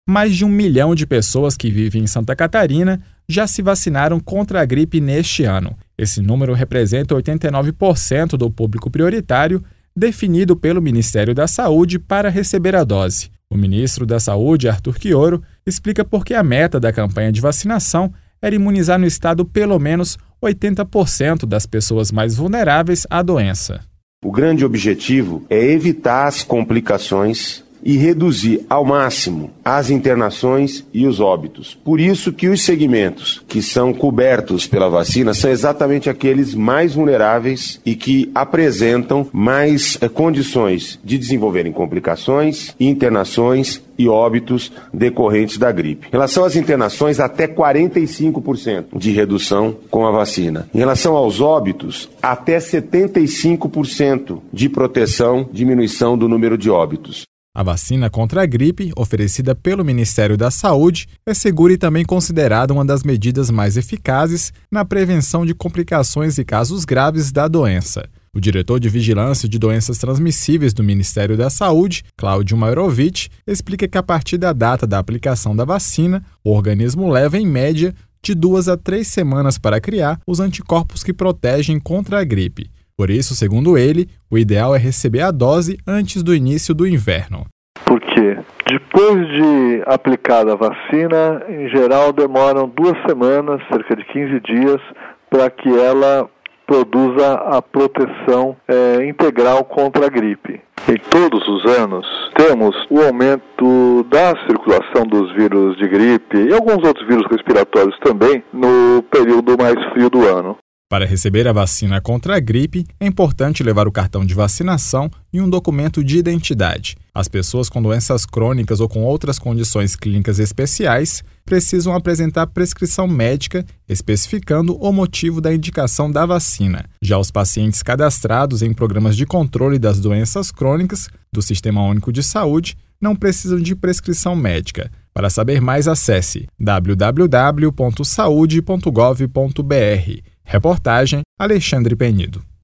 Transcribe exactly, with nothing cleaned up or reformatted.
mais de um milhão de pessoas que vivem em Santa Catarina já se vacinaram contra a gripe neste ano. Esse número representa oitenta e nove por cento do público prioritário definido pelo Ministério da Saúde para receber a dose. O ministro da Saúde, Arthur Quioro, explica por que a meta da campanha de vacinação era imunizar no estado pelo menos oitenta por cento das pessoas mais vulneráveis à doença. O grande objetivo é evitar as complicações e reduzir ao máximo as internações e os óbitos. Por isso que os segmentos que são cobertos pela vacina são exatamente aqueles mais vulneráveis e que apresentam mais eh, condições de desenvolverem complicações, internações e óbitos decorrentes da gripe. Em relação às internações, até quarenta e cinco por cento de redução com a vacina. Em relação aos óbitos, até setenta e cinco por cento de proteção, diminuição do número de óbitos. A vacina contra a gripe, oferecida pelo Ministério da Saúde, é segura e também considerada uma das medidas mais eficazes na prevenção de complicações e casos graves da doença. O diretor de Vigilância de Doenças Transmissíveis do Ministério da Saúde, Cláudio Mairovich, explica que a partir da data da aplicação da vacina, o organismo leva, em média, de duas a três semanas para criar os anticorpos que protegem contra a gripe. Por isso, segundo ele, o ideal é receber a dose antes do início do inverno. Porque depois de aplicada a vacina, em geral demoram duas semanas, cerca de quinze dias, para que ela produza a proteção é, integral contra a gripe. Em todos os anos, temos o aumento da circulação dos vírus de gripe e alguns outros vírus respiratórios também no período mais frio do ano. Para receber a vacina contra a gripe, é importante levar o cartão de vacinação e um documento de identidade. As pessoas com doenças crônicas ou com outras condições clínicas especiais precisam apresentar prescrição médica especificando o motivo da indicação da vacina. Já os pacientes cadastrados em programas de controle das doenças crônicas do Sistema Único de Saúde não precisam de prescrição médica. Para saber mais, acesse w w w ponto saude ponto gov ponto b r. Reportagem Alexandre Penido.